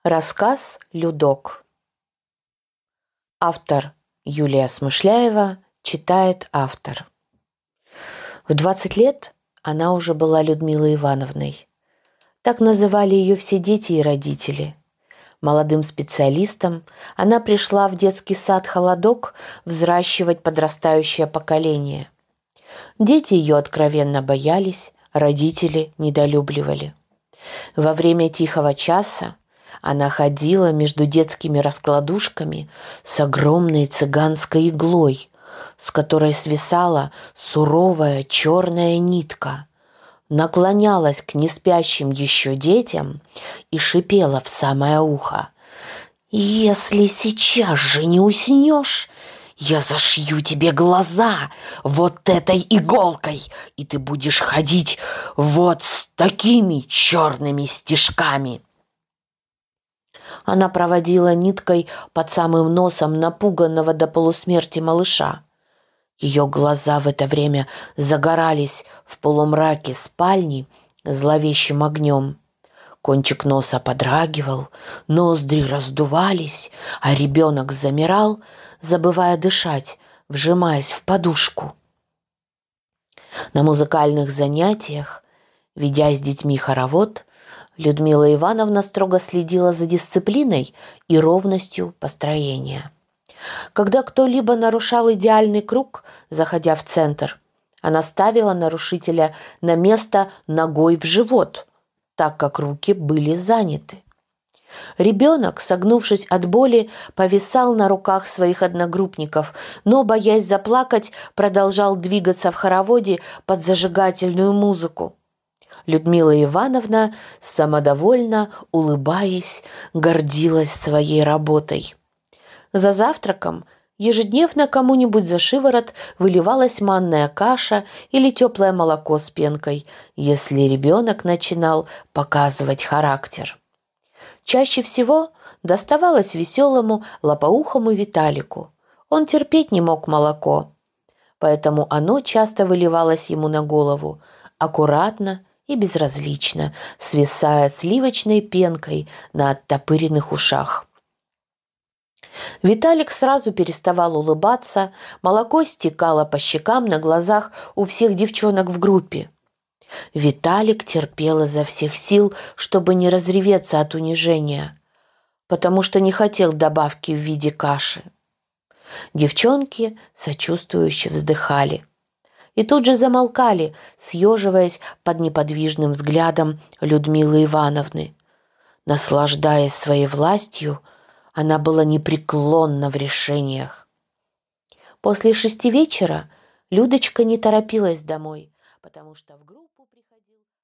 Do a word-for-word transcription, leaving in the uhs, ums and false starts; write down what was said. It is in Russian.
Рассказ «Людок». Автор Юлия Смышляева, читает автор. В двадцать лет она уже была Людмилой Ивановной. Так называли ее все дети и родители. Молодым специалистом она пришла в детский сад «Холодок» взращивать подрастающее поколение. Дети ее откровенно боялись, родители недолюбливали. Во время тихого часа она ходила между детскими раскладушками с огромной цыганской иглой, с которой свисала суровая черная нитка, наклонялась к неспящим еще детям и шипела в самое ухо: «Если сейчас же не уснешь, я зашью тебе глаза вот этой иголкой, и ты будешь ходить вот с такими черными стежками». Она проводила ниткой под самым носом напуганного до полусмерти малыша. Ее глаза в это время загорались в полумраке спальни зловещим огнем. Кончик носа подрагивал, ноздри раздувались, а ребенок замирал, забывая дышать, вжимаясь в подушку. На музыкальных занятиях, ведя с детьми хоровод, Людмила Ивановна строго следила за дисциплиной и ровностью построения. Когда кто-либо нарушал идеальный круг, заходя в центр, она ставила нарушителя на место ногой в живот, так как руки были заняты. Ребенок, согнувшись от боли, повисал на руках своих одногруппников, но, боясь заплакать, продолжал двигаться в хороводе под зажигательную музыку. Людмила Ивановна, самодовольно улыбаясь, гордилась своей работой. За завтраком ежедневно кому-нибудь за шиворот выливалась манная каша или теплое молоко с пенкой, если ребенок начинал показывать характер. Чаще всего доставалось веселому лопоухому Виталику. Он терпеть не мог молоко, поэтому оно часто выливалось ему на голову, аккуратно и безразлично, свисая сливочной пенкой на оттопыренных ушах. Виталик сразу переставал улыбаться, молоко стекало по щекам на глазах у всех девчонок в группе. Виталик терпел изо всех сил, чтобы не разреветься от унижения, потому что не хотел добавки в виде каши. Девчонки сочувствующе вздыхали и тут же замолкали, съеживаясь под неподвижным взглядом Людмилы Ивановны. Наслаждаясь своей властью, она была непреклонна в решениях. После шести вечера Людочка не торопилась домой, потому что в группу приходил